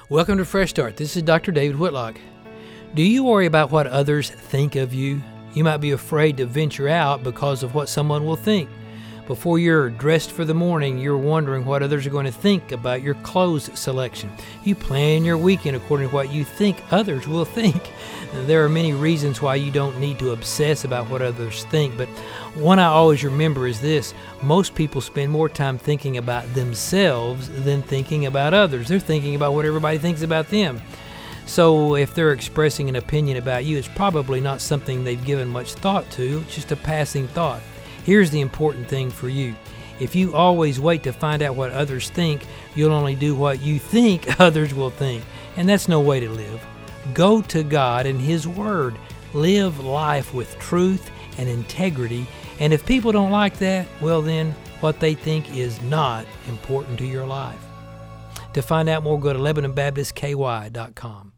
Welcome to Fresh Start. This is Dr. David Whitlock. Do you worry about what others think of you? You might be afraid to venture out because of what someone will think. Before you're dressed for the morning, you're wondering what others are going to think about your clothes selection. You plan your weekend according to what you think others will think. There are many reasons why you don't need to obsess about what others think, but one I always remember is this: most people spend more time thinking about themselves than thinking about others. They're thinking about what everybody thinks about them. So if they're expressing an opinion about you, it's probably not something they've given much thought to. It's just a passing thought. Here's the important thing for you. If you always wait to find out what others think, you'll only do what you think others will think. And that's no way to live. Go to God and His Word. Live life with truth and integrity. And if people don't like that, well then, what they think is not important to your life. To find out more, go to LebanonBaptistKY.com.